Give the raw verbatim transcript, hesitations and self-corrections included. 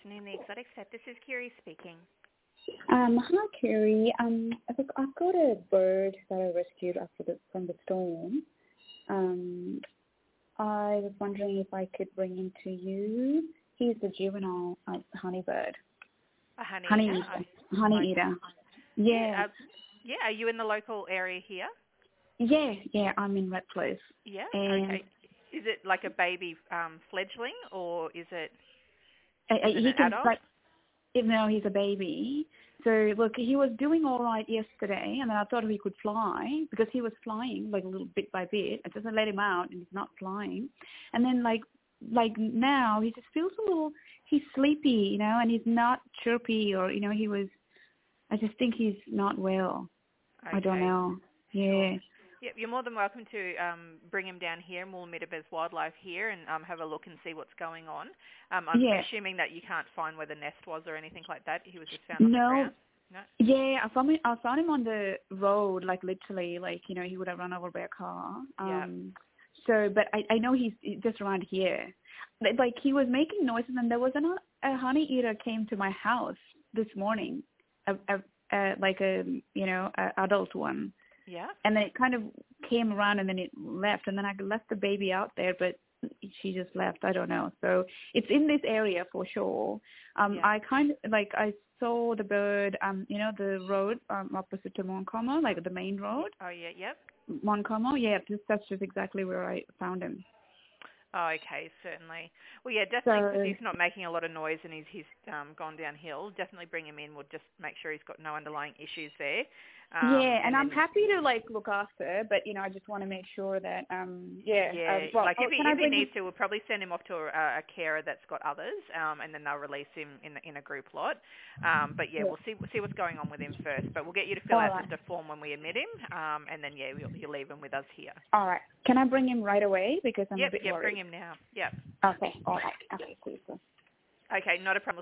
afternoon, the Exotic Set. This is Kiri speaking. Um, hi, Kerry. Um, look, I've got a bird that I rescued after the, from the storm. Um, I was wondering if I could bring him to you. He's a juvenile uh, honey bird. A honey, honey eater? eater. Honey Okay. eater. Yeah. Yeah. Uh, yeah. Are you in the local area here? Yeah, yeah. I'm in Redcliffe. Yeah. And Okay. Is it like a baby um, fledgling, or is it uh, is it he an can adult? like, even though he's a baby. So look, he was doing all right yesterday, and then I thought he could fly because he was flying like a little bit by bit. I just let him out, and he's not flying. And then like like now, he just feels a little. He's sleepy, you know, and he's not chirpy, or you know, he was. I just think he's not well. Okay. I don't know. Yeah. Sure. Yep, you're more than welcome to um, bring him down here, and we'll meet up as wildlife here and um, have a look and see what's going on. Um, I'm Yeah. assuming that you can't find where the nest was or anything like that. He was just found on the No. ground. No. Yeah, I found him. I found him on the road, like literally, like you know, he would have run over by a car. Yeah. Um, so, but I, I know he's just around here. But, like he was making noises, and there was an, a honey eater came to my house this morning, a, a, a like a you know, a adult one. Yeah. And then it kind of came around, and then it left, and then I left the baby out there, but she just left. I don't know. So it's in this area for sure. Um, Yeah. I kind of like I saw the bird. Um, you know the road um, opposite to Moncomo, like the main road. Oh yeah. Yep. Moncomo. Yeah, this, that's just exactly where I found him. Oh, okay, certainly. Well, yeah, definitely, because So he's not making a lot of noise and he's he's um, gone downhill. Definitely bring him in. We'll just make sure he's got no underlying issues there. Um, yeah, and, and I'm then, happy to like look after, but you know I just want to make sure that um yeah. Uh, yeah, well, like oh, if he can I if he bring him? needs to, we'll probably send him off to a, a carer that's got others, um, and then they'll release him in the, in a group lot. Um, but yeah, Yeah. we'll see we'll see what's going on with him first. But we'll get you to fill All out right. just a form when we admit him, um, and then yeah, you'll, you'll leave him with us here. All right. Can I bring him right away because I'm a Yep, bit yep, bring worried? him now. Yep. Okay. All right. Okay. Please. Okay, not a problem.